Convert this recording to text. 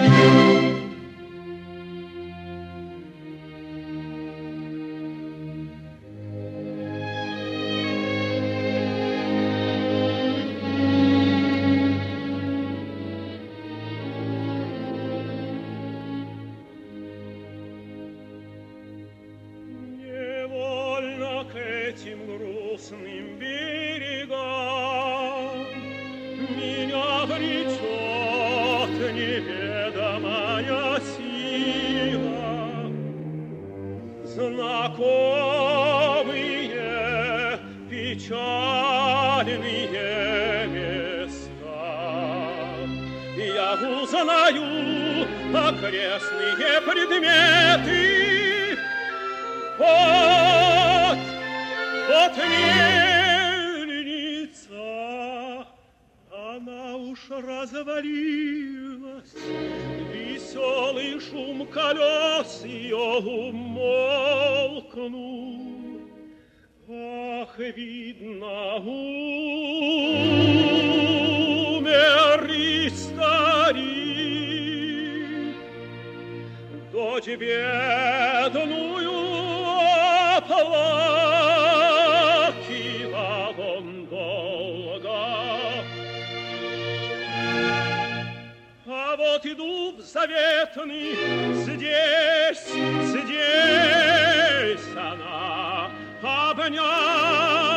Знакомые печальные места. Я узнаю окрестные предметы. Вот мельница, она уж развалилась. Веселый шум колес ее умолкнул. Ах, видно, умер и старик. Дочь бедную оплакивал он долго. А вот иду в заветный, здесь она обняла.